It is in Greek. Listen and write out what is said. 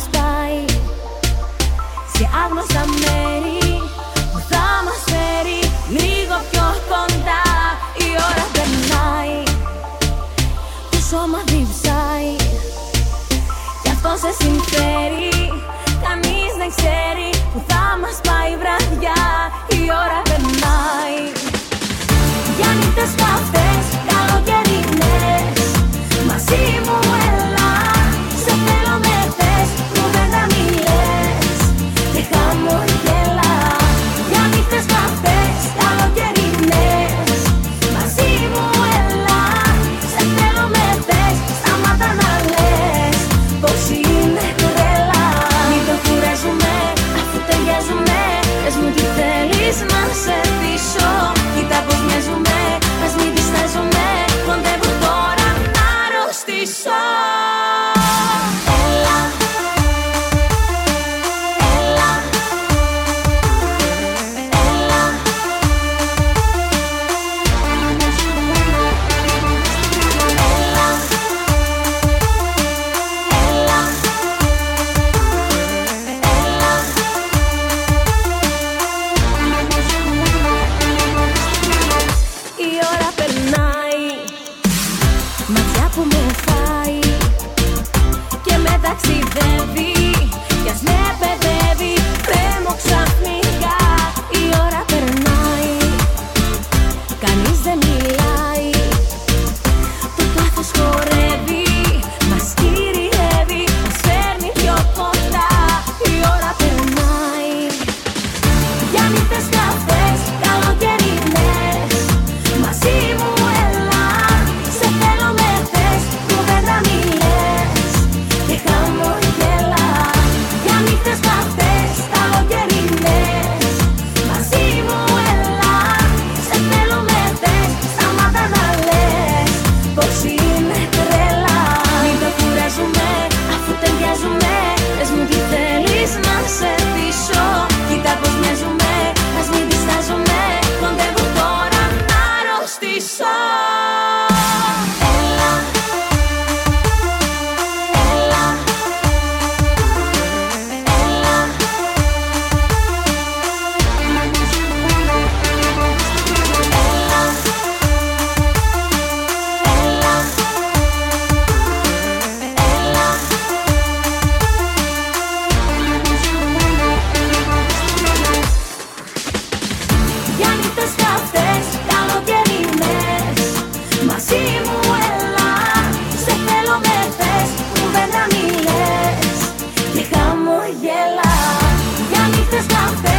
πάει σε άγνωστα μέρη που θα μας φέρει λίγο πιο κοντά. Η ώρα περνάει, το σώμα διψάει κι αυτό σε συμφέρει. Κανείς δεν ξέρει που θα μας πάει η βραδιά. Η ώρα περνάει για νύχτες καυτές, καλοκαιρινές. Μαζί μου έλα, σε θέλω με θες, κουβέντα μη λες και χαμογέλα. Για νύχτες καυτές, καλοκαιρινές. Μαζί μου έλα, σε θέλω με θες, σταμάτα να λες πως είναι τρέλα. Μην το κουράζουμε αφού ταιριάζουμε. Πες μου τι θέλεις να σε πείσω. Κοίτα πως μοιάζουμε, ας μην διστάζομαι. Κοντεύω τώρα να αρρωστήσω. Έλα, έλα, έλα. Η ώρα περνάει, ματιά που με φάει και με ταξιδεύει κι ας με παιδεύει. Τρέμω ξαφνικά, η ώρα περνάει, κανείς δεν μιλάει. Το πάθος χορεύει, μας κυριεύει, μας φέρνει πιο κοντά. Η ώρα περνάει για νύχτες καυτές, καλοκαιρινές. Μαζί μου έλα, σε θέλω με θες, κουβέντα μη λες και χαμογέλα. Για νύχτες καυτές, καλοκαιρινές. Μαζί μου έλα, σε θέλω με θες, σταμάτα να λες πως είναι τρέλα. Μην το κουράζουμε αφού ταιριάζουμε. Πες μου τι θέλεις να σε πείσω. Κοίτα πως μοιάζουμε, ας μην διστάζομαι. Κοντεύω τώρα να αρρωστήσω. Έλα, έλα, έλα. Για νύχτες καυτές, καλοκαιρινές. Μαζί μου έλα, σε θέλω με θες, κουβέντα μη λες και χαμογέλα. Για νύχτες καυτές.